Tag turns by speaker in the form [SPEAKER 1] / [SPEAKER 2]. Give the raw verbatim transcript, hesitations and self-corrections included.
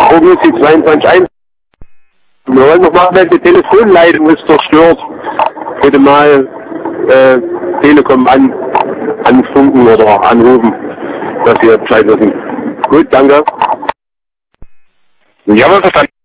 [SPEAKER 1] Prognosi zweiundzwanzig eins. Wir wollen noch machen, welche Telefonleitung ist zerstört. Bitte mal äh, Telekom an, anfunken oder anrufen, dass wir Bescheid wissen. Gut, danke.
[SPEAKER 2] Jawohl, verstanden.